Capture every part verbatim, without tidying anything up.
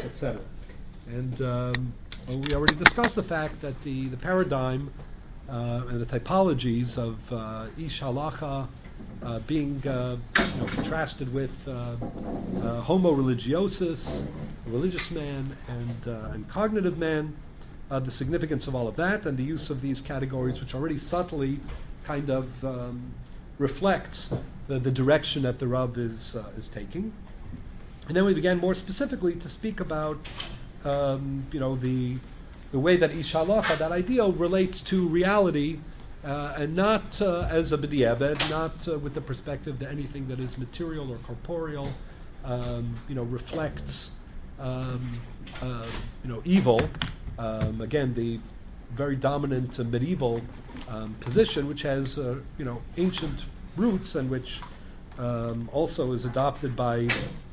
et cetera. And um, well, we already discussed the fact that the, the paradigm uh, and the typologies of uh, Ish Halacha uh, being uh, you know, contrasted with uh, uh, Homo religiosus, a religious man, and, uh, and cognitive man, uh, the significance of all of that, and the use of these categories, which already subtly kind of um, reflects the, the direction that the Rav is uh, is taking. And then we began more specifically to speak about um, you know the the way that Ish Halacha, that ideal, relates to reality, uh, and not uh, as a b'diavad, not uh, with the perspective that anything that is material or corporeal um, you know reflects um, uh, you know evil. Um, again, the very dominant uh, medieval um, position, which has uh, you know ancient roots and which um, also is adopted by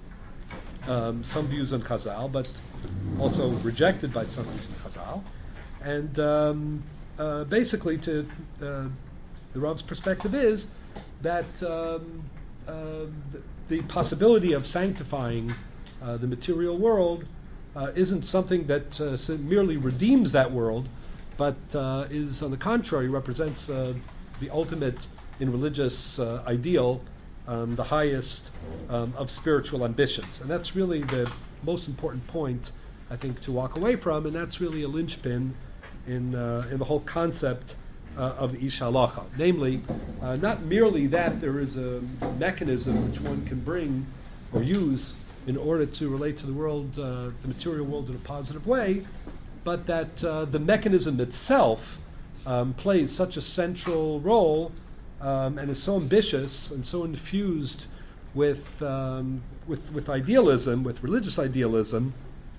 um, some views in Chazal, but also rejected by some views in Chazal. And um, uh, basically, to uh, the Rav's perspective is that um, uh, the, the possibility of sanctifying uh, the material world uh, isn't something that uh, merely redeems that world, but uh, is, on the contrary, represents uh, the ultimate in religious uh, ideal, um, the highest um, of spiritual ambitions. And that's really the most important point, I think, to walk away from, and that's really a linchpin in uh, in the whole concept uh, of the Ish Halacha. Namely, uh, not merely that there is a mechanism which one can bring or use in order to relate to the world, uh, the material world, in a positive way, but that uh, the mechanism itself um, plays such a central role um, and is so ambitious and so infused with, um, with with idealism, with religious idealism,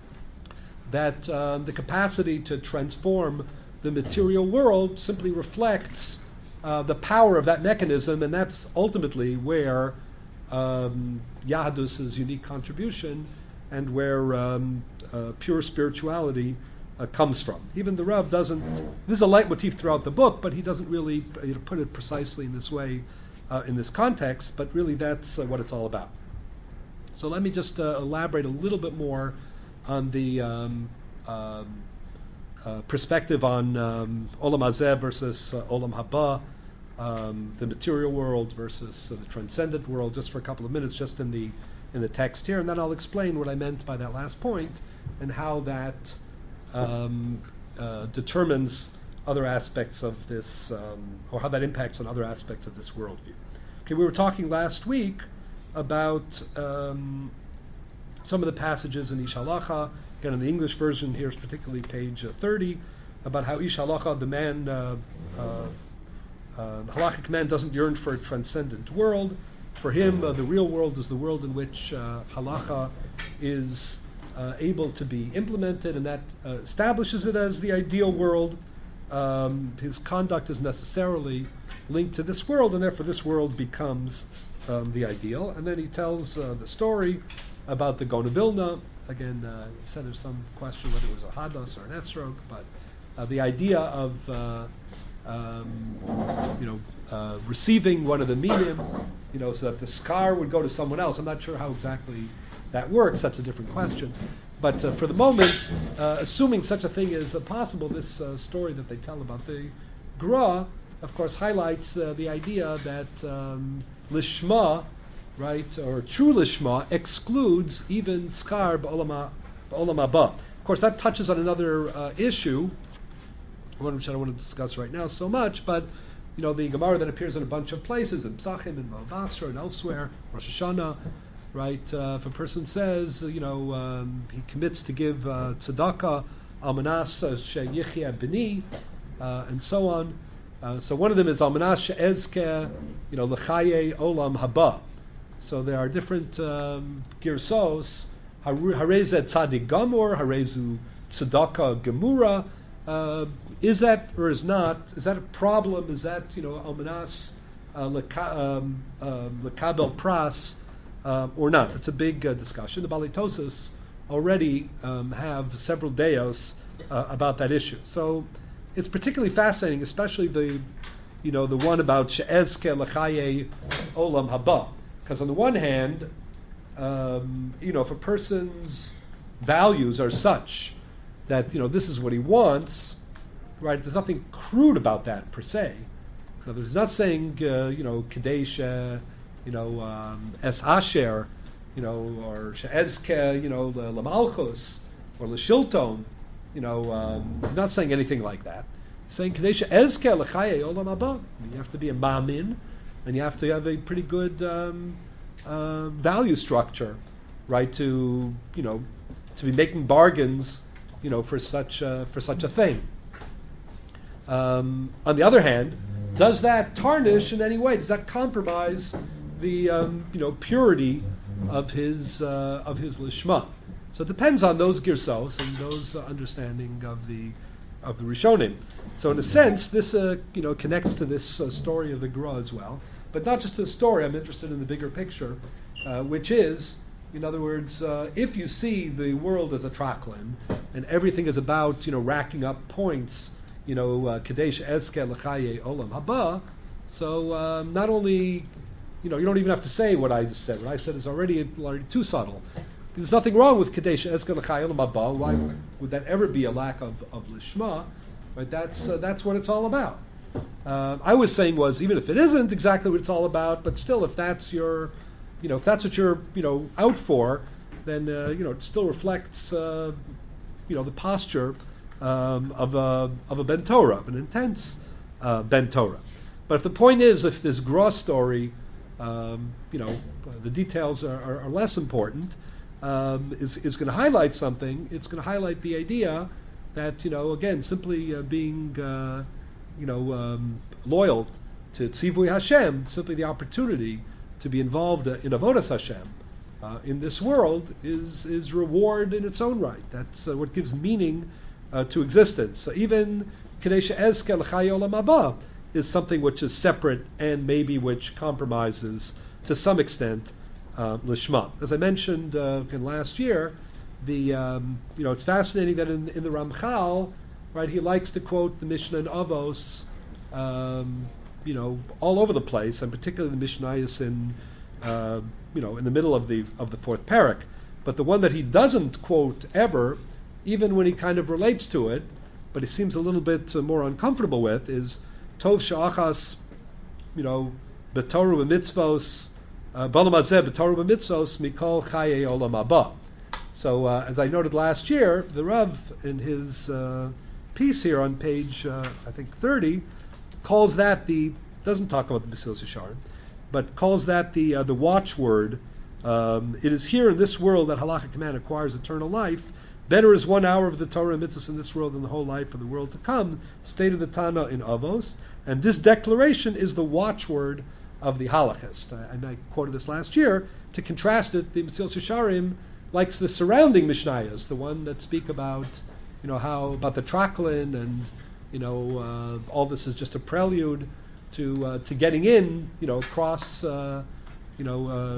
that um, the capacity to transform the material world simply reflects uh, the power of that mechanism, and that's ultimately where um, Yahadus' unique contribution and where um, uh, pure spirituality Uh, comes from. Even the Rav doesn't, this is a leitmotif throughout the book, but he doesn't really you know, put it precisely in this way uh, in this context, but really that's uh, what it's all about. So let me just uh, elaborate a little bit more on the um, um, uh, perspective on um, Olam Hazeh versus uh, Olam Haba, um, the material world versus uh, the transcendent world, just for a couple of minutes, just in the in the text here, and then I'll explain what I meant by that last point and how that Um, uh, determines other aspects of this, um, or how that impacts on other aspects of this worldview. Okay, we were talking last week about um, some of the passages in Ish Halacha. Again, in the English version here is particularly page uh, thirty, about how Ish Halacha, the man, uh, uh, uh, the halachic man, doesn't yearn for a transcendent world. For him, uh, the real world is the world in which uh, Halacha is Uh, able to be implemented, and that uh, establishes it as the ideal world. Um, his conduct is necessarily linked to this world, and therefore this world becomes um, the ideal. And then he tells uh, the story about the Gaon of Vilna. Again, uh, he said there's some question whether it was a hadas or an esrog, but uh, the idea of uh, um, you know uh, receiving one of the minim, you know, so that the scar would go to someone else. I'm not sure how exactly that works. That's a different question. But uh, for the moment, uh, assuming such a thing is uh, possible, this uh, story that they tell about the Gra, of course, highlights uh, the idea that um, Lishma, right, or true Lishma, excludes even Skar Ba'olam Haba. Of course, that touches on another uh, issue, one which I don't want to discuss right now so much, but you know, the Gemara that appears in a bunch of places, in Psachim, in Basra, and elsewhere, Rosh Hashanah, right? Uh, if a person says, you know, um, he commits to give uh, tzedakah, almanas sheyichya b'ni, uh, and so on. Uh, so one of them is almanas she'ezke, you know, l'chaye olam haba. So there are different um, girsos. Hareze tzadik gamur, harezu tzedakah gemura. Uh, is that or is not? Is that a problem? Is that, you know, almanas uh, l'kabel pras? Uh, or not. It's a big uh, discussion. The Balei Tosas already um, have several deos uh, about that issue. So it's particularly fascinating, especially the, you know, the one about she'ezke l'chaye olam haba. Because on the one hand, um, you know, if a person's values are such that, you know, this is what he wants, right? There's nothing crude about that per se. In other words, he's not saying, uh, you know, Kadesh, uh, you know, um, Es Asher, you know, or She'ezke, you know, Lamalchus, or L'Shilton, you know, um, he's not saying anything like that. He's saying Kadesh Ezke L'Chaye Olam Haba. You have to be a Ma'amin, and you have to have a pretty good um, uh, value structure, right? To, you know, to be making bargains, you know, for such uh, for such a thing. Um, on the other hand, does that tarnish in any way? Does that compromise the um, you know purity of his uh, of his lishma? So it depends on those girsos and those uh, understanding of the of the Rishonim. So in a sense, this uh, you know connects to this uh, story of the Gra as well, but not just the story. I'm interested in the bigger picture, uh, which is, in other words, uh, if you see the world as a traklin and everything is about you know racking up points, you know, Kadesh Ezke L'Chaye Olam Haba. So um, not only, you know, you don't even have to say what I just said. What I said is already already too subtle. There's nothing wrong with Kadesh Ezke L'Chaye Olam Haba. Why would that ever be a lack of, of lishma? Right? That's uh, that's what it's all about. Uh, I was saying was even if it isn't exactly what it's all about, but still, if that's your, you know, if that's what you're, you know, out for, then uh, you know it still reflects, uh, you know, the posture Um, of a of a ben Torah, of an intense uh, ben Torah. But if the point is, if this Gra story, um, you know, the details are, are, are less important, um, is is going to highlight something. It's going to highlight the idea that, you know, again, simply uh, being, uh, you know, um, loyal to Tzivui Hashem, simply the opportunity to be involved in Avodas Hashem uh, in this world is is reward in its own right. That's uh, what gives meaning Uh, to existence. So even Kadesh Ezke L'Chaye Olam Haba is something which is separate and maybe which compromises to some extent uh, Lishma. As I mentioned uh, in last year, the um, you know it's fascinating that in, in the Ramchal, right, he likes to quote the Mishnah in Avos, um, you know, all over the place, and particularly the Mishnayos in uh, you know in the middle of the of the fourth parak. But the one that he doesn't quote ever, even when he kind of relates to it, but he seems a little bit uh, more uncomfortable with, is Tov Sha'achas, you know, B'Torah B'Mitzvos, B'Olam Hazeh B'Torah B'Mitzvos, Mikol Chaye Olam Haba. So, uh, as I noted last year, the Rav, in his uh, piece here on page, uh, I think, thirty, calls that the, doesn't talk about the Mesilas Yesharim, but calls that the uh, the watchword. Um, it is here in this world that halachic command acquires eternal life. Better is one hour of the Torah and mitzvahs in this world than the whole life of the world to come, stated the Tana in Avos. And this declaration is the watchword of the halachist. I, and I quoted this last year. To contrast it, the Mesilas Yesharim likes the surrounding Mishnayos, the one that speak about, you know, how about the traklin and, you know, uh, all this is just a prelude to uh, to getting in, you know, across, uh, you know, uh,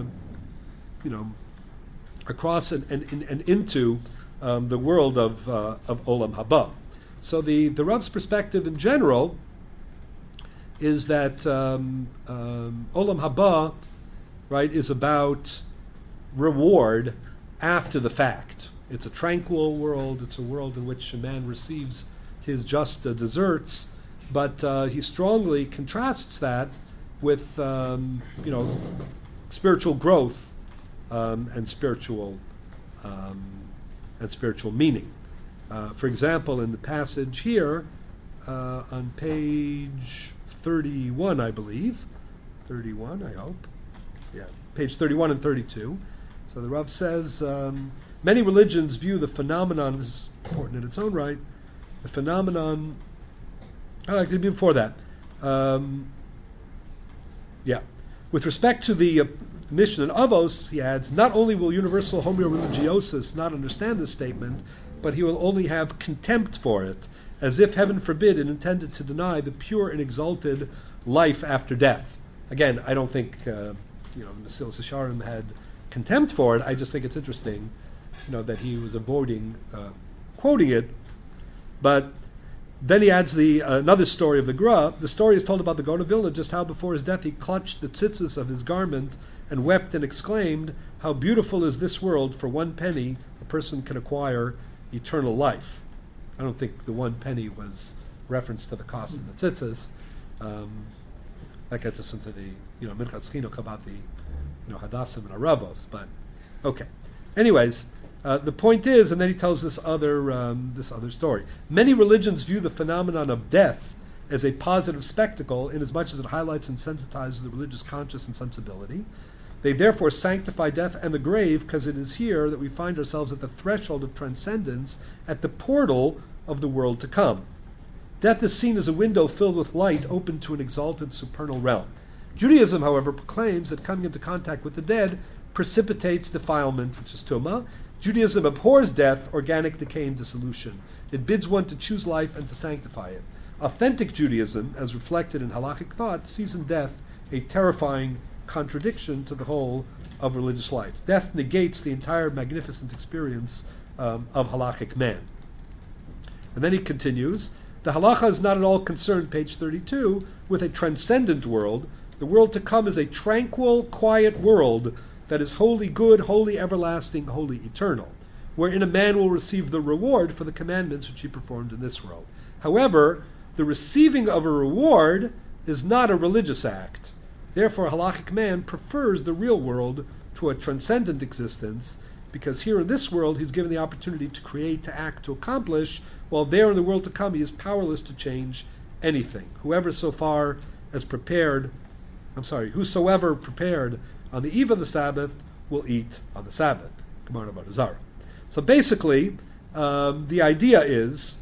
you know, across and, and, and into Um, the world of uh, of Olam Haba. So the, the Rav's perspective in general is that um, um, Olam Haba, right, is about reward after the fact. It's a tranquil world. It's a world in which a man receives his just uh, deserts, but uh, he strongly contrasts that with um, you know spiritual growth um, and spiritual. Um, and spiritual meaning. Uh, for example, in the passage here, uh, on page thirty-one, I believe, thirty-one, I hope, yeah, page thirty-one and thirty-two. So the Rav says, um, many religions view the phenomenon, this is important in its own right, the phenomenon, oh, it could be before that, um, yeah, with respect to the uh, Mishnah in Avos, he adds, not only will universal homoreligiosis not understand this statement, but he will only have contempt for it, as if, heaven forbid, it intended to deny the pure and exalted life after death. Again, I don't think uh, you know Mesilas Yesharim had contempt for it. I just think it's interesting, you know, that he was avoiding uh, quoting it. But then he adds the uh, another story of the Gra. The story is told about the Gaon of Vilna, just how before his death he clutched the tzitzis of his garment and wept and exclaimed, how beautiful is this world, for one penny a person can acquire eternal life. I don't think the one penny was reference to the cost of the tzitzis. Um, that gets us into the, you know, Minchas Chinuch about the, you know, Hadassim and Aravos. But okay. Anyways, uh, the point is, and then he tells this other um, this other story. Many religions view the phenomenon of death as a positive spectacle, inasmuch as it highlights and sensitizes the religious conscience and sensibility. They therefore sanctify death and the grave, because it is here that we find ourselves at the threshold of transcendence, at the portal of the world to come. Death is seen as a window filled with light open to an exalted supernal realm. Judaism, however, proclaims that coming into contact with the dead precipitates defilement, which is tumah. Judaism abhors death, organic decay and dissolution. It bids one to choose life and to sanctify it. Authentic Judaism, as reflected in halachic thought, sees in death a terrifying contradiction to the whole of religious life. Death negates the entire magnificent experience um, of halachic man. And then he continues, the halacha is not at all concerned, page thirty-two, with a transcendent world. The world to come is a tranquil, quiet world that is wholly good, wholly everlasting, wholly eternal, wherein a man will receive the reward for the commandments which he performed in this world. However, the receiving of a reward is not a religious act. Therefore, a halachic man prefers the real world to a transcendent existence, because here in this world he's given the opportunity to create, to act, to accomplish, while there in the world to come he is powerless to change anything. Whoever so far as prepared, I'm sorry, whosoever prepared on the eve of the Sabbath will eat on the Sabbath. Gemara Avodah Zarah. So basically, um, the idea is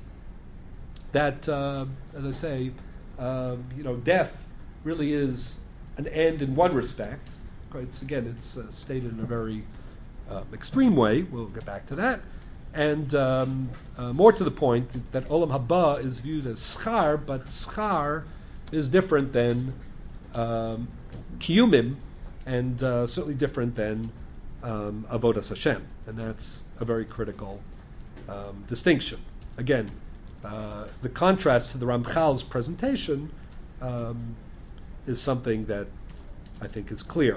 that, uh, as I say, um, you know, death really is an end in one respect. Right? It's, again, it's uh, stated in a very uh, extreme way. We'll get back to that. And um, uh, more to the point, that Olam Haba is viewed as schar, but schar is different than um, kiyumim, and uh, certainly different than um, avodas Hashem. And that's a very critical um, distinction. Again, uh, the contrast to the Ramchal's presentation um, is something that I think is clear.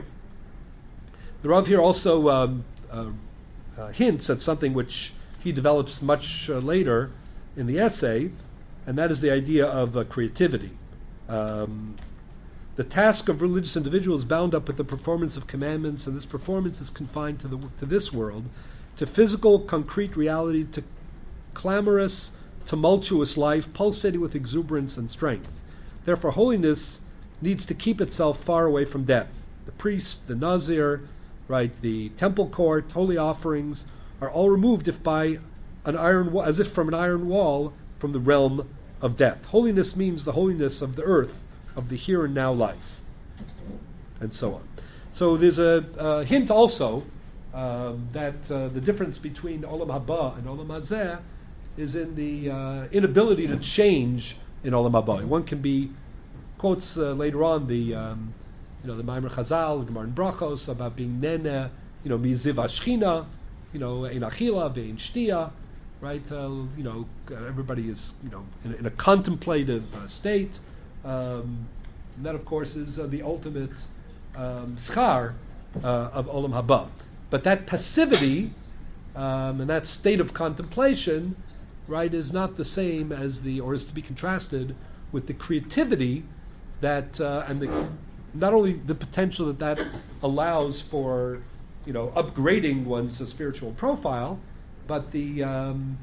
The Rav here also um, uh, uh, hints at something which he develops much uh, later in the essay, and that is the idea of uh, creativity. Um, the task of religious individuals is bound up with the performance of commandments, and this performance is confined to the to this world, to physical, concrete reality, to clamorous, tumultuous life, pulsating with exuberance and strength. Therefore, holiness needs to keep itself far away from death. The priest, the nazir, right, the temple court, holy offerings are all removed if by an iron wa- as if from an iron wall from the realm of death. Holiness means the holiness of the earth, of the here and now life, and so on. So there's a, a hint also um, that uh, the difference between Olam Haba and Olam Hazeh is in the uh, inability to change in Olam Haba. One can be, quotes uh, later on the um, you know the Maimer Chazal, the Gemara in Brachos about being nene, you know miziv ashchina, you know ein achila ve'ein shtia, right? Uh, you know everybody is you know in, in a contemplative uh, state. Um, and that, of course, is uh, the ultimate um, schar uh, of Olam Haba. But that passivity um, and that state of contemplation, right, is not the same as the, or is to be contrasted with the creativity that, uh, and the, not only the potential that that allows for, you know, upgrading one's uh, spiritual profile, but the um,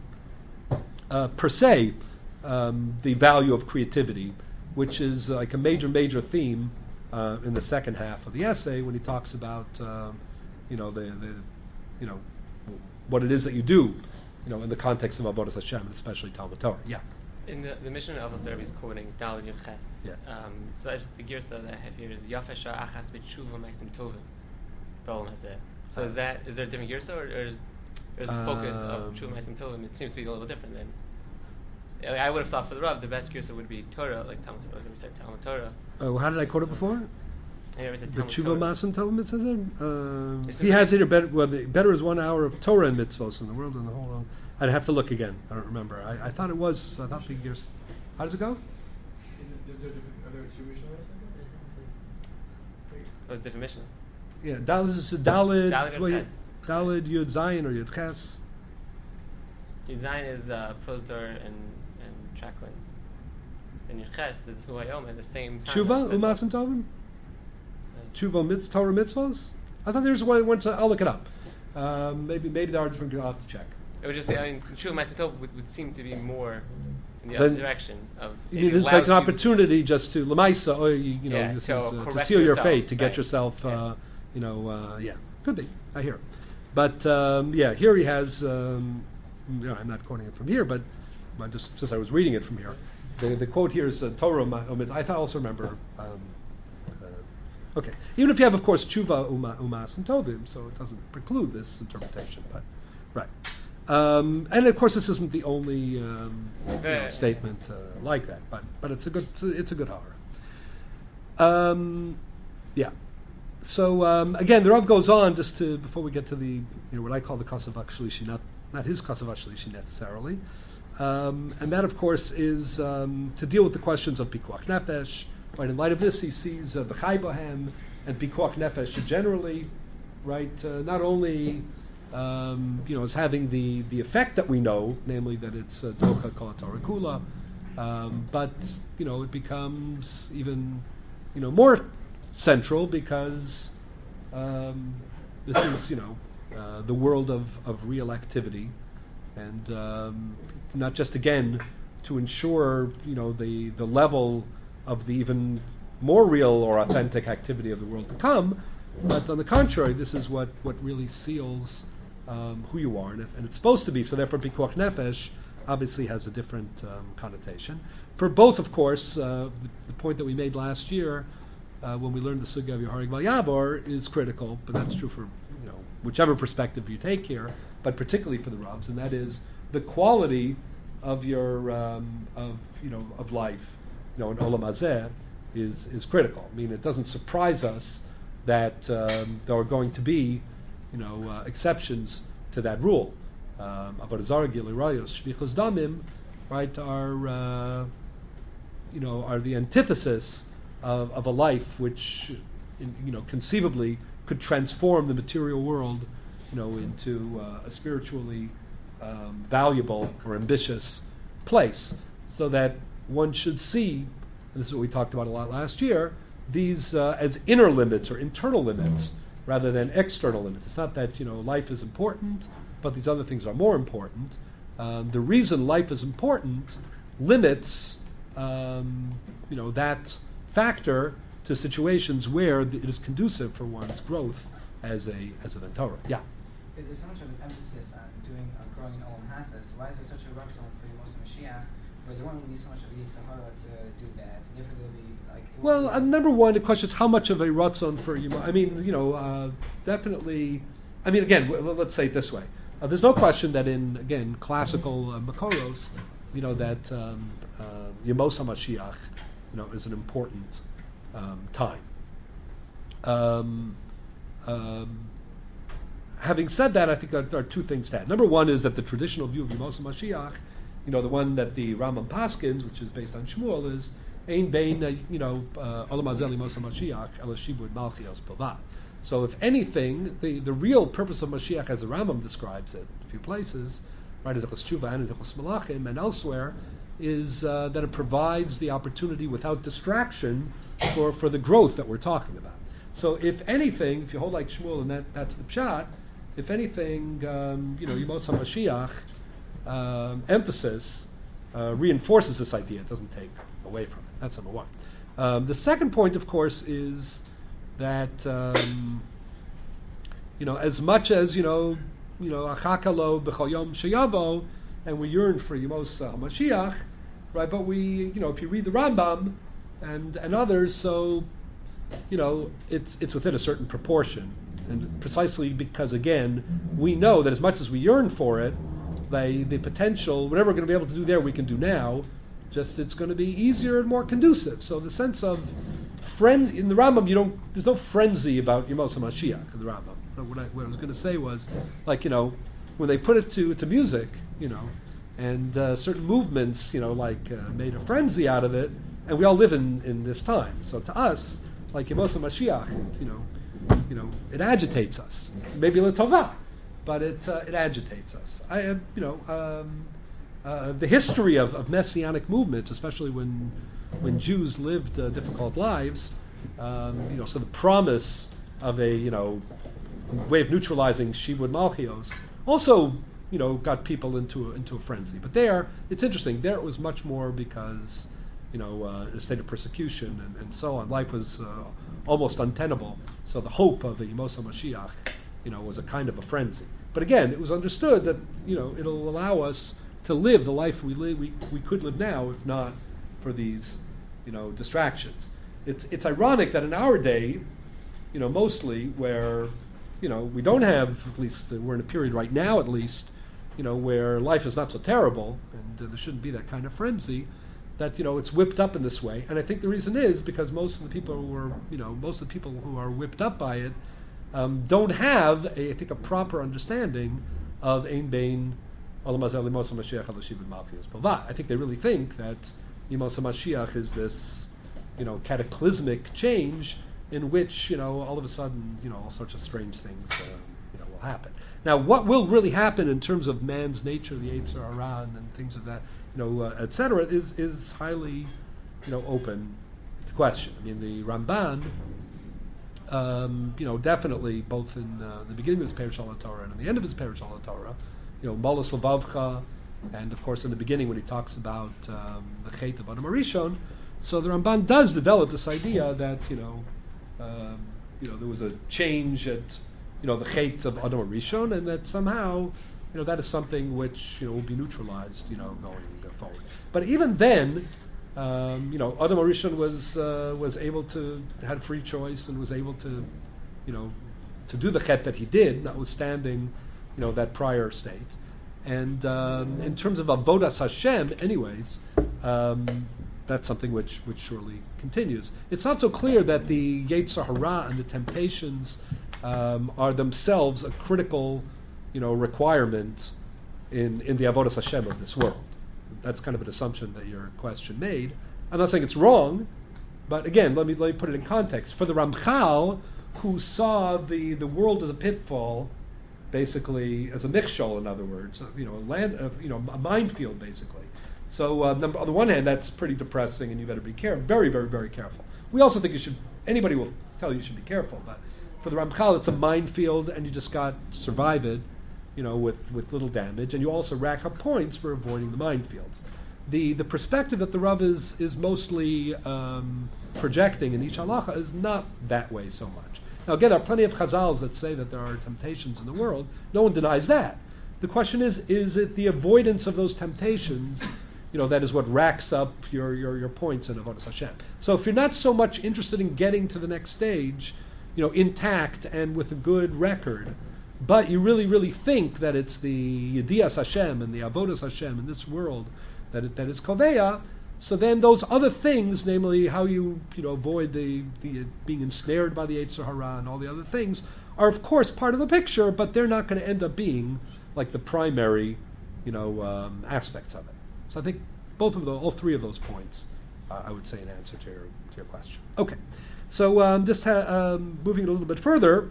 uh, per se um, the value of creativity, which is uh, like a major, major theme uh, in the second half of the essay when he talks about, uh, you know, the, the, you know, what it is that you do, you know, in the context of Avodas Hashem, and especially Talmud Torah. Yeah. In the, the mission of Avos is quoting Dal Yud Ches. Yeah. Um, so that's the girsa that I have here is Yafeh Shah Achas B'Tshuva Ma'asim Tovim. B'Olam Hazeh. So is that is there a different girsa, or, or is there's the focus um, of Tshuva Ma'asim Tovim? It seems to be a little different than. I would have thought for the Rav, the best girsa would be Torah, like Talmud. I was going to say Talmud Torah. Oh, how did I quote it before? I never said The Talmud Tshuva Torah. Masan Tovim, it says there? Uh, It's he has it here, better, well, the, better is one hour of Torah and mitzvos in the world and the whole world. I'd have to look again. I don't remember. I, I thought it was, I thought the years. How does it go? Is it, is there different, are there two Mishnahs? Oh, different mission. Yeah, Dalid is a Dalid. Dalid what Yud you- Ches. Dalid Yud Zayin or Yud Ches. Yud Zayin is uh, Prosdor and and Traklin. And Yud Ches is Hu Hayom at the same time. Tshuva Simple. Umasim Tovim. Tshuva mitz, Torah mitzvos. I thought there was one. one to, I'll look it up. Um, maybe maybe there are different. I'll have to check. It would just say, I mean, Tshuva Ma'asim Tov would, would seem to be more in the Then- other direction of. You it mean this is allows like an you- opportunity just to lemaisa, or you, you know, Yeah, this to is, uh, to correct seal your yourself, fate, to get right. yourself, uh, Yeah. you know, uh, yeah, could be. I hear, but um, yeah, here he has. Um, you know, I'm not quoting it from here, but I just since I was reading it from here, the, the quote here is uh, Torah. ma- omid- I th- also remember. Um, uh, okay, even if you have, of course, tshuva uma, umas and tovim, so it doesn't preclude this interpretation, but right. Um, and of course, this isn't the only um, you know, statement uh, like that, but but it's a good it's a good horror. Um, yeah. So um, again, the Rav goes on just to before we get to the you know what I call the Kasavak Shlishi, not not his Kasavak Shlishi necessarily, um, and that of course is um, to deal with the questions of Pikuach Nefesh. Right. In light of this, he sees uh, B'chai Bohem and Pikuach Nefesh generally, right, uh, not only um, you know as having the, the effect that we know, namely that it's uh, Docha Kol Torah Kula, um, but you know it becomes even you know more central because um, this is you know uh, the world of, of real activity, and um, not just again to ensure you know the the level of the even more real or authentic activity of the world to come, but on the contrary, this is what, what really seals um, who you are, and, it, and it's supposed to be. So therefore, Pikuach Nefesh obviously has a different um, connotation. For both, of course, uh, the, the point that we made last year uh, when we learned the Sugya of Yehorig Val Yabor is critical, but that's true for you know whichever perspective you take here, but particularly for the Ravs, and that is the quality of your um, of you know of life. You know, in Olam Hazeh is is critical. I mean, it doesn't surprise us that um, there are going to be, you know, uh, exceptions to that rule. Um, Avodah Zarah, Gilui Rayos, Shvichus Damim, right, are uh, you know are the antithesis of, of a life which, in, you know, conceivably could transform the material world, you know, into uh, a spiritually um, valuable or ambitious place, so that one should see, and this is what we talked about a lot last year, these uh, as inner limits or internal limits rather than external limits. It's not that you know life is important, but these other things are more important. Um, the reason life is important limits um, you know that factor to situations where it is conducive for one's growth as a as a Torah. Yeah. There's so much of an emphasis on doing uh, growing in Olam Hazeh. So why is there such a rush on for the Moshe Mashiach, where there won't be so much of a Yitzhahara to do that? And therefore there'll be like. it won't Well, be uh, number one, the question is how much of a ratzon for you. I mean, you know, uh, definitely. I mean, again, w- let's say it this way: uh, there's no question that in again classical uh, Makoros, you know, that um, uh, Yemos HaMashiach, you know, is an important um, time. Um, um, having said that, I think there are two things to add. Number one is that the traditional view of Yemos HaMashiach, you know, the one that the Rambam Paskins, which is based on Shmuel, is Ein Bein, uh, you know, Olam Hazeh Yemos HaMashiach Ela Shibud Malchios Bilvad. So, if anything, the, the real purpose of Mashiach, as the Rambam describes it in a few places, right, in Hilchos Tshuva and in Hilchos Malachim and elsewhere, is uh, that it provides the opportunity without distraction for, for the growth that we're talking about. So, if anything, if you hold like Shmuel, and that, that's the pshat, if anything, um, you know, Yemos HaMashiach um, emphasis uh, reinforces this idea. It doesn't take away from it. That's number one. Um, the second point, of course, is that um, you know, as much as you know, you know, achakalo b'chol yom sheyavo, and we yearn for Yemos HaMashiach, right? But we, you know, if you read the Rambam and and others, so you know, it's it's within a certain proportion, and precisely because again, we know that as much as we yearn for it, the the potential, whatever we're going to be able to do there, we can do now. Just it's going to be easier and more conducive. So the sense of frenzy in the Rambam, you don't. There's no frenzy about Yemos HaMashiach in the Rambam. But what I, what I was going to say was, like you know, when they put it to to music, you know, and uh, certain movements, you know, like uh, made a frenzy out of it, and we all live in, in this time. So to us, like Yemos HaMashiach, you know, you know, it agitates us. Maybe l'tovah, but it uh, it agitates us. I, uh, you know, um, uh, the history of, of messianic movements, especially when when Jews lived uh, difficult lives, um, you know, so the promise of a, you know, way of neutralizing Shibud Malchios also, you know, got people into a, into a frenzy. But there, it's interesting. There it was much more because, you know, uh, in a state of persecution and, and so on. Life was uh, almost untenable. So the hope of the Yemos HaMashiach, you know, was a kind of a frenzy. But again, it was understood that, you know, it'll allow us to live the life we live, we, we could live now if not for these, you know, distractions. It's it's ironic that in our day, you know, mostly where, you know, we don't have, at least uh, we're in a period right now at least, you know, where life is not so terrible and uh, there shouldn't be that kind of frenzy, that, you know, it's whipped up in this way. And I think the reason is because most of the people who are, you know, most of the people who are whipped up by it um, don't have, a, I think, a proper understanding of Ein Bein Olam Hazeh Limos HaMashiach Al Shibud Malchios Bava. I think they really think that Yemos HaMashiach is this, you know, cataclysmic change in which, you know, all of a sudden, you know, all sorts of strange things, uh, you know, will happen. Now, what will really happen in terms of man's nature, the Yetzer Hara and things of that, you know, uh, et cetera, is is highly, you know, open to question. I mean, the Ramban, um, you know, definitely both in uh, the beginning of his Perush al Torah and in the end of his Perush al Torah, you know, Molos Levavcha, and of course in the beginning when he talks about um, the Chet of Adam Arishon, so the Ramban does develop this idea that, you know, um, you know, there was a change at, you know, the Chet of Adam Arishon, and that somehow, you know, that is something which, you know, will be neutralized, you know, going forward. But even then, um, you know, Adam Arishon was uh, was able to had free choice and was able to, you know, to do the Chet that he did, notwithstanding, you know, that prior state. And um, in terms of Avodas Hashem, anyways, um, that's something which, which surely continues. It's not so clear that the Yetzer Hara and the temptations um, are themselves a critical, you know, requirement in, in the Avodas Hashem of this world. That's kind of an assumption that your question made. I'm not saying it's wrong, but again, let me let me put it in context. For the Ramchal, who saw the, the world as a pitfall, basically as a mikshol, in other words, you know, a land, uh, you know, a minefield, basically. So uh, number, on the one hand, that's pretty depressing, and you better be careful, very, very, very careful. We also think you should. Anybody will tell you you should be careful, but for the Ramchal, it's a minefield, and you just got to survive it, you know, with, with little damage, and you also rack up points for avoiding the minefields. The the perspective that the Rav is is mostly um, projecting in each halacha is not that way so much. Now again, there are plenty of chazals that say that there are temptations in the world. No one denies that. The question is, is it the avoidance of those temptations, you know, that is what racks up your, your, your points in Avodas Hashem. So if you're not so much interested in getting to the next stage, you know, intact and with a good record, but you really, really think that it's the Yedias Hashem and the Avodas Hashem in this world that it, that is Koveya, so then those other things, namely how you, you know, avoid the, the being ensnared by the Yetzer Hara and all the other things, are of course part of the picture, but they're not going to end up being like the primary, you know, um, aspects of it. So I think both of those, all three of those points, uh, I would say in answer to your to your question. Okay, so um, just ha- um, moving it a little bit further.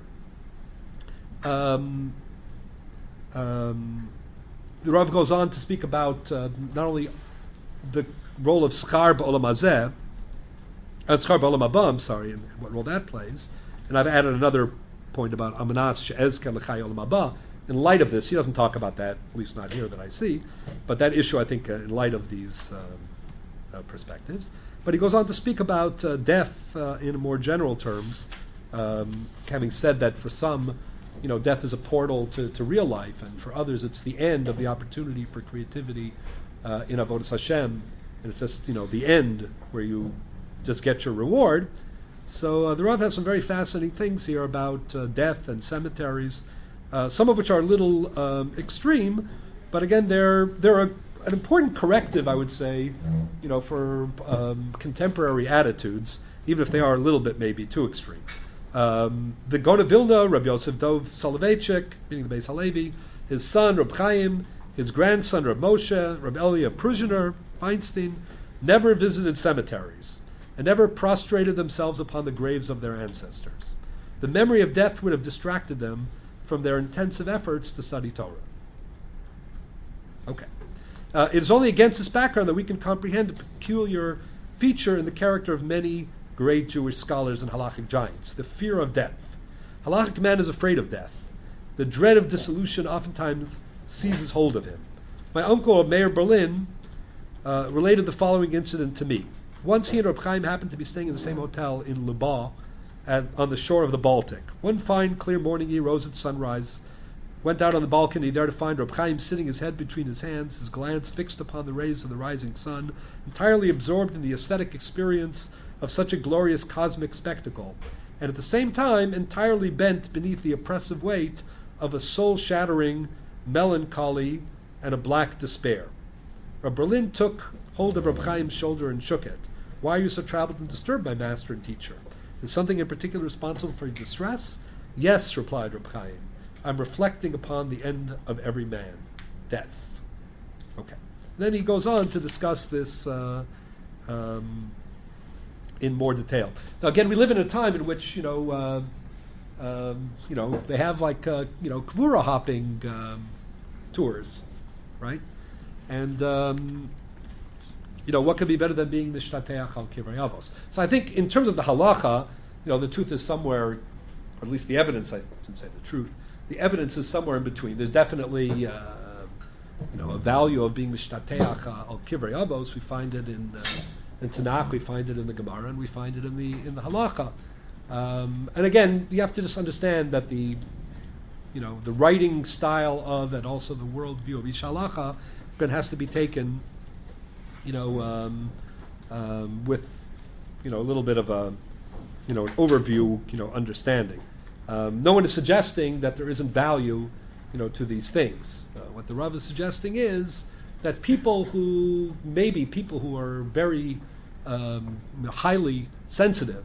Um, um, the Rav goes on to speak about uh, not only the role of Schar B'Olam Hazeh, uh, Schar B'Olam Haba, I'm sorry, and what role that plays. And I've added another point about Amanas She'ezke L'Chai Olam Haba. In light of this, he doesn't talk about that, at least not here that I see, but that issue, I think, uh, in light of these uh, uh, perspectives. But he goes on to speak about uh, death uh, in more general terms, um, having said that for some, you know, death is a portal to, to real life, and for others it's the end of the opportunity for creativity uh, in Avodas Hashem, and it's just, you know, the end where you just get your reward. So uh, the Rav has some very fascinating things here about uh, death and cemeteries, uh, some of which are a little um, extreme, but again, they're they're a, an important corrective, I would say, you know, for um, contemporary attitudes, even if they are a little bit maybe too extreme. Um, the Gaon of Vilna, Rabbi Yosef Dov Soloveitchik, meaning the Beis Halevi, his son, Reb Chaim, his grandson, Reb Moshe, Reb Elia Pruzhiner, Feinstein, never visited cemeteries and never prostrated themselves upon the graves of their ancestors. the memory of death would have distracted them from their intensive efforts to study Torah. Okay. Uh, it is only against this background that we can comprehend a peculiar feature in the character of many great Jewish scholars and halachic giants, the fear of death. Halachic man is afraid of death. The dread of dissolution oftentimes seizes hold of him. My uncle, Meir Berlin, uh, related the following incident to me. Once he and Reb Chaim happened to be staying in the same hotel in Lubav, at, on the shore of the Baltic. One fine, clear morning, he rose at sunrise, went out on the balcony there to find Reb Chaim sitting, his head between his hands, his glance fixed upon the rays of the rising sun, entirely absorbed in the aesthetic experience of such a glorious cosmic spectacle, and at the same time entirely bent beneath the oppressive weight of a soul-shattering melancholy and a black despair. Reb Berlin took hold of Reb Chaim's shoulder and shook it. Why are you so troubled and disturbed, my master and teacher? Is something in particular responsible for your distress? Yes, replied Reb Chaim. I'm reflecting upon the end of every man, death. Okay. Then he goes on to discuss this uh, um, in more detail. Now, again, we live in a time in which, you know, uh, um, you know, they have like, uh, you know, kvura hopping um, tours, right? And um, you know, what could be better than being mishtateach al kivrei avos? So I think in terms of the halacha, you know, the truth is somewhere, or at least the evidence, I shouldn't say the truth, the evidence is somewhere in between. There's definitely, uh, you know, a value of being mishtateach al kivrei avos. We find it in, uh, in Tanakh, we find it in the Gemara, and we find it in the in the halacha. Um, and again, you have to just understand that the, you know, the writing style of, and also the worldview of Ish halacha, then has to be taken, you know, um, um, with, you know, a little bit of a, you know, an overview, you know, understanding. Um, no one is suggesting that there isn't value, you know, to these things. Uh, what the Rav is suggesting is that people who, maybe people who are very um, highly sensitive,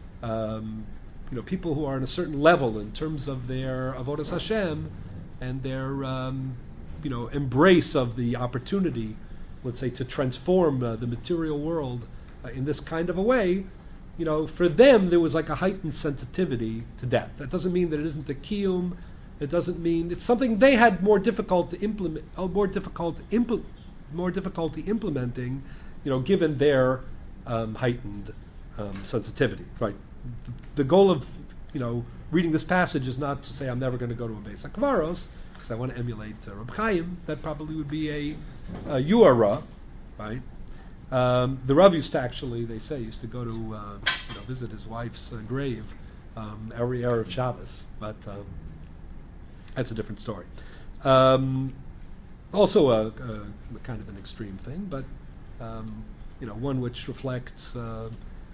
um, you know, people who are on a certain level in terms of their avodas Hashem and their, um, you know, embrace of the opportunity, let's say, to transform uh, the material world uh, in this kind of a way, you know, for them there was like a heightened sensitivity to death. That doesn't mean that it isn't a kiyum. It doesn't mean it's something they had more difficult to implement, oh, more difficult, impl- more difficulty implementing, you know, given their um, heightened um, sensitivity. Right. The goal of, you know, reading this passage is not to say I'm never going to go to a Beis HaKvaros because I want to emulate uh, Reb Chaim. That probably would be a, a yuara, right? Um, the Rav used to actually, they say, used to go to uh, you know, visit his wife's uh, grave um, every Erev Shabbos, but um, that's a different story. Um, also a, a, a kind of an extreme thing, but um, you know, one which reflects uh,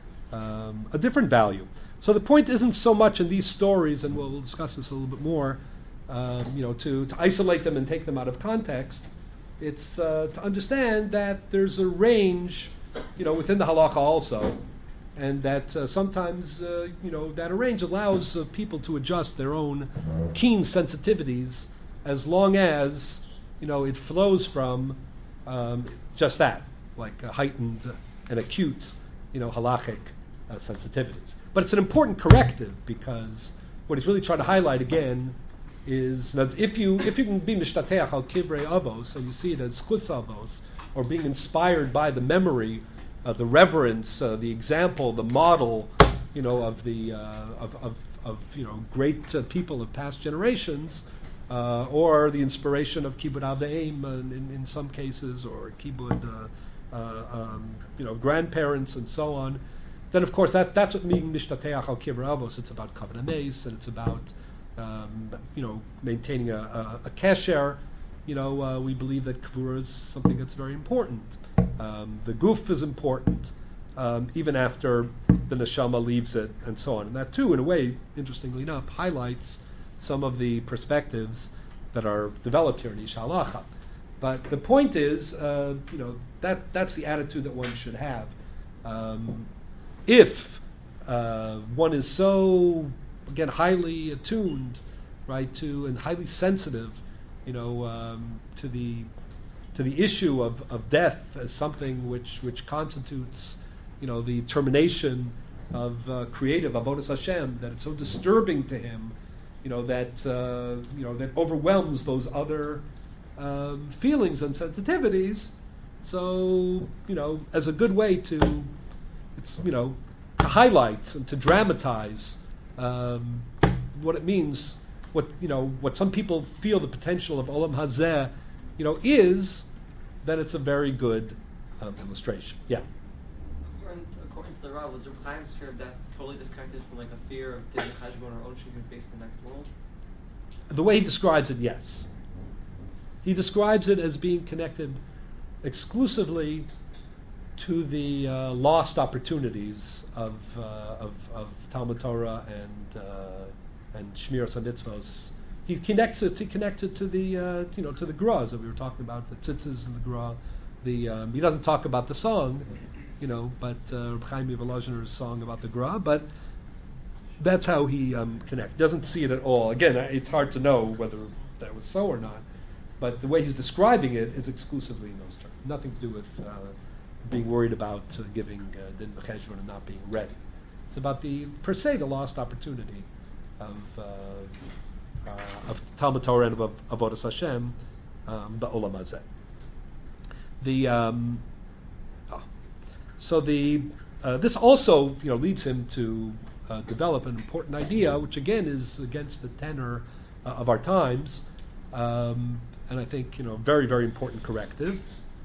um, a different value. So the point isn't so much in these stories, and we'll discuss this a little bit more, um, you know, to, to isolate them and take them out of context. It's uh, to understand that there's a range, you know, within the halacha also, and that uh, sometimes, uh, you know, that a range allows uh, people to adjust their own keen sensitivities as long as, you know, it flows from um, just that, like a heightened and acute, you know, halachic uh, sensitivities. But it's an important corrective because what he's really trying to highlight again is that if you if you can be mishtateach al kivrei avos and you see it as chutz avos, or being inspired by the memory, uh, the reverence, uh, the example, the model, you know, of the uh, of, of of you know great uh, people of past generations, uh, or the inspiration of kibbud avim in, in some cases, or kibbud uh, uh, um, you know grandparents and so on, then of course that that's what being mishtateach al kivrei avos. It's about kavanah meis, and it's about Um, you know, maintaining a, a, a kasher. You know, uh, we believe that kavura is something that's very important. Um, the guf is important, um, even after the neshama leaves it, and so on. And that too, in a way, interestingly enough, highlights some of the perspectives that are developed here in Ish halacha. But the point is, uh, you know, that that's the attitude that one should have. Um, if uh, one is so again, highly attuned, right, to and highly sensitive, you know, um, to the to the issue of, of death as something which which constitutes, you know, the termination of uh, creative avodas Hashem that it's so disturbing to him, you know, that uh, you know that overwhelms those other um, feelings and sensitivities. So, you know, as a good way to, it's you know, to highlight and to dramatize um, what it means, what you know, what some people feel the potential of Olam Hazeh, you know, is, then it's a very good um, illustration. Yeah. According to the Rav, was Reb Chaim's fear of death totally disconnected from like a fear of Din Cheshbon or Onshin who face the next world? The way he describes it, yes. He describes it as being connected exclusively to the uh, lost opportunities of, uh, of of Talmud Torah and uh, and Shmiras HaMitzvos. He connects it. He connects it to the uh, you know to the Gras that we were talking about, the tzitzis and the Gra. The um, he doesn't talk about the song, you know, but uh, Reb Chaim Volozhiner's song about the Gra, but that's how he um, connects. Doesn't see it at all. Again, it's hard to know whether that was so or not, but the way he's describing it is exclusively in those terms. Nothing to do with uh, being worried about uh, giving uh, Din B'Cheshbon and not being ready. It's about the per se the lost opportunity of uh, uh, of Talmud Torah and of Avodas Hashem, um, Ba'olam Hazeh. The um, oh. so the uh, this also you know leads him to uh, develop an important idea, which again is against the tenor uh, of our times, um, and I think you know very very important corrective,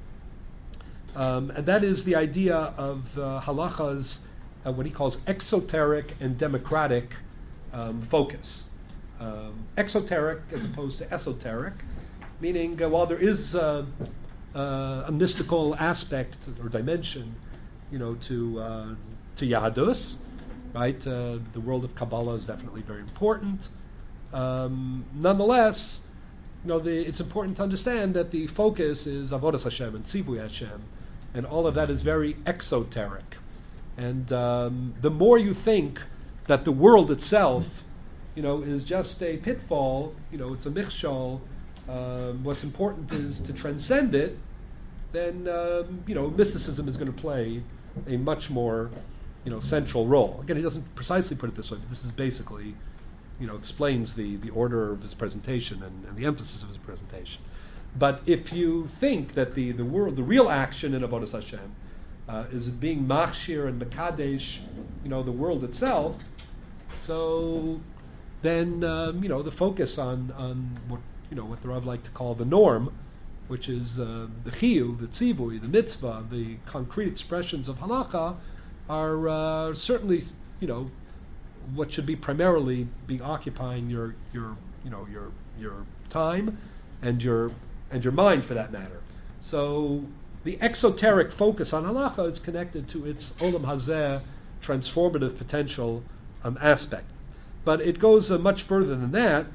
um, and that is the idea of uh, halacha's uh, what he calls exoteric and democratic um, focus. Um, exoteric as opposed to esoteric, meaning uh, while there is uh, uh, a mystical aspect or dimension, you know, to uh, to Yahadus, right? Uh, the world of Kabbalah is definitely very important. Um, nonetheless, you know, the, it's important to understand that the focus is Avodas Hashem and Tzivui Hashem, and all of that is very exoteric. And um, the more you think that the world itself, you know, is just a pitfall, you know, it's a michshol, um, what's important is to transcend it, then, um, you know, mysticism is going to play a much more, you know, central role. Again, he doesn't precisely put it this way, but this is basically, you know, explains the, the order of his presentation and, and the emphasis of his presentation. But if you think that the, the world, the real action in Avodas Hashem uh, is being machshir and mekadesh, you know, the world itself, so then um, you know the focus on on what you know what the Rav like to call the norm, which is uh, the chiyuv, the tzivui, the mitzvah, the concrete expressions of halacha, are uh, certainly you know what should be primarily be occupying your your you know your your time and your and your mind for that matter. So the exoteric focus on halacha is connected to its olam hazeh transformative potential um, aspect. But it goes uh, much further than that.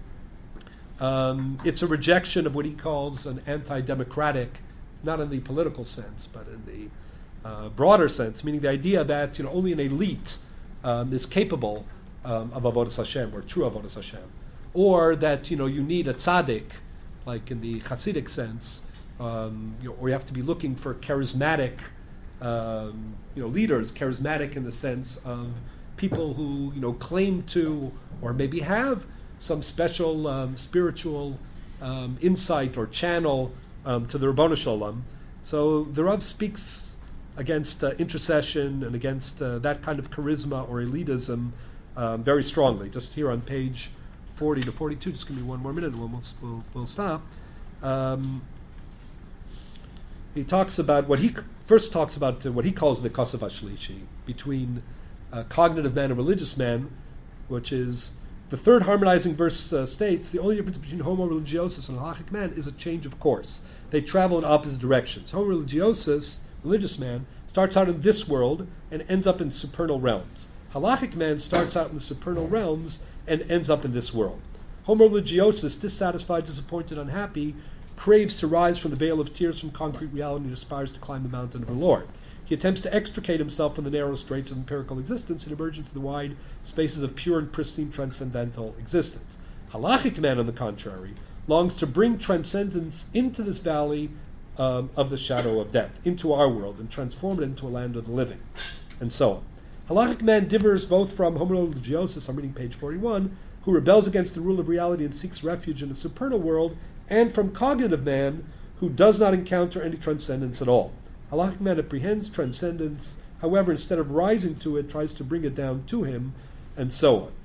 Um, it's a rejection of what he calls an anti-democratic, not in the political sense, but in the uh, broader sense, meaning the idea that you know only an elite um, is capable um, of avodas Hashem or true avodas Hashem, or that you know you need a tzaddik, like in the Hasidic sense, um, you know, or you have to be looking for charismatic, um, you know, leaders, charismatic in the sense of people who you know claim to or maybe have some special um, spiritual um, insight or channel um, to the Ribono Shel Olam. So the Rav speaks against uh, intercession and against uh, that kind of charisma or elitism um, very strongly. Just here on page forty to forty-two, just give me one more minute and we'll, we'll, we'll stop. Um, he talks about what he first talks about uh, what he calls the Kosav HaShlishi, between Uh, cognitive man and religious man, which is the third harmonizing verse uh, states the only difference between homo religiosus and halachic man is a change of course. They travel in opposite directions. Homo religiosus, religious man, starts out in this world and ends up in supernal realms. Halachic man starts out in the supernal realms and ends up in this world. Homo religiosus, dissatisfied, disappointed, unhappy, craves to rise from the vale of tears from concrete reality and aspires to climb the mountain of the Lord. He attempts to extricate himself from the narrow straits of empirical existence and emerge into the wide spaces of pure and pristine transcendental existence. Halachic man, on the contrary, longs to bring transcendence into this valley um, of the shadow of death, into our world, and transform it into a land of the living, and so on. Halachic man differs both from homo religiosus, I'm reading page forty-one, who rebels against the rule of reality and seeks refuge in a supernal world, and from cognitive man, who does not encounter any transcendence at all. Halachic man apprehends transcendence, however, instead of rising to it, tries to bring it down to him, and so on.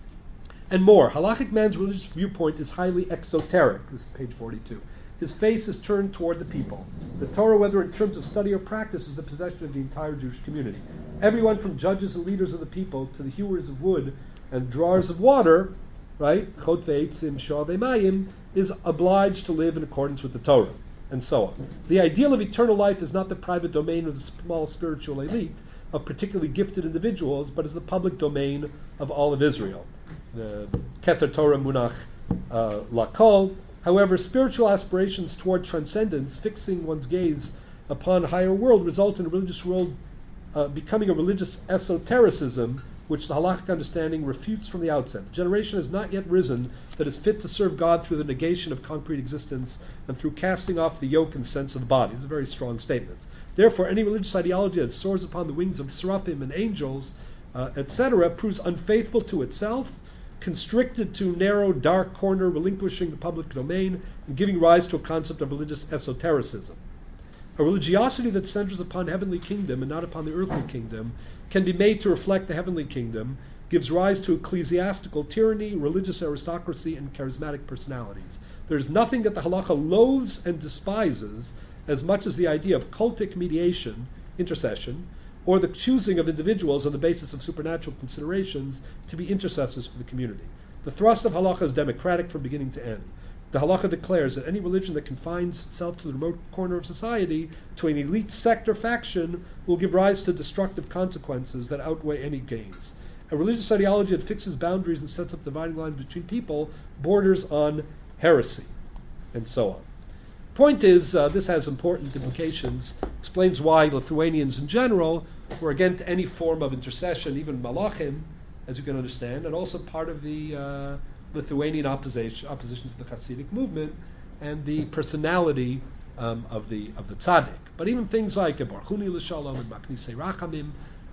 And more, halachic man's religious viewpoint is highly exoteric. This is page forty-two. His face is turned toward the people. The Torah, whether in terms of study or practice, is the possession of the entire Jewish community. Everyone from judges and leaders of the people to the hewers of wood and drawers of water, right, chot ve'etzim shor ve'mayim, is obliged to live in accordance with the Torah, and so on. The ideal of eternal life is not the private domain of the small spiritual elite, of particularly gifted individuals, but is the public domain of all of Israel. The Keter Torah Munach uh, Lakol. However, spiritual aspirations toward transcendence, fixing one's gaze upon a higher world, result in a religious world uh, becoming a religious esotericism, which the halachic understanding refutes from the outset. The generation has not yet risen that is fit to serve God through the negation of concrete existence and through casting off the yoke and sense of the body. These are very strong statements. Therefore, any religious ideology that soars upon the wings of seraphim and angels, uh, et cetera, proves unfaithful to itself, constricted to narrow, dark corner, relinquishing the public domain, and giving rise to a concept of religious esotericism. A religiosity that centers upon heavenly kingdom and not upon the earthly kingdom can be made to reflect the heavenly kingdom, gives rise to ecclesiastical tyranny, religious aristocracy, and charismatic personalities. There is nothing that the halacha loathes and despises as much as the idea of cultic mediation, intercession, or the choosing of individuals on the basis of supernatural considerations to be intercessors for the community. The thrust of halacha is democratic from beginning to end. The halacha declares that any religion that confines itself to the remote corner of society, to an elite sect or faction, will give rise to destructive consequences that outweigh any gains. A religious ideology that fixes boundaries and sets up dividing lines between people borders on heresy, and so on. Point is, uh, this has important implications, explains why Lithuanians in general were against any form of intercession, even malachim, as you can understand, and also part of the uh, Lithuanian opposition, opposition to the Hasidic movement and the personality um, of the of the tzaddik. But even things like Barchuni l'shalom and Maknisei Rachamim,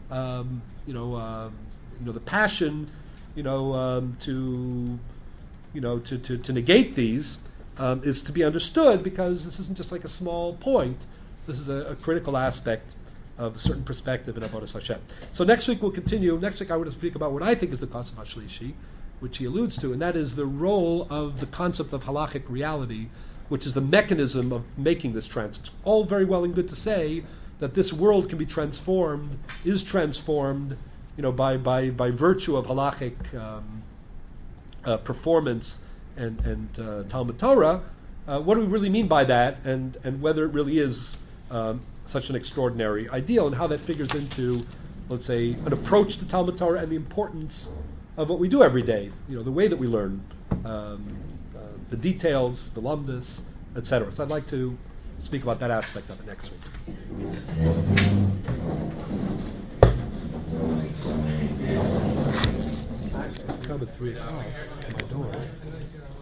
um, you know, um, you know, the passion, you know, um, to, you know, to, to, to negate these um, is to be understood, because this isn't just like a small point. This is a, a critical aspect of a certain perspective in Avodas Hashem. So next week we'll continue. Next week I want to speak about what I think is the Kasef HaShlishi, which he alludes to, and that is the role of the concept of halachic reality, which is the mechanism of making this trans. It's all very well and good to say that this world can be transformed, is transformed, you know, by by, by virtue of halachic um, uh, performance and and uh, Talmud Torah. Uh, what do we really mean by that, and and whether it really is um, such an extraordinary ideal, and how that figures into, let's say, an approach to Talmud Torah and the importance of what we do every day, you know, the way that we learn, um, uh, the details, the lumdus, et cetera. So I'd like to speak about that aspect of it next week. Come at three o'clock. My door.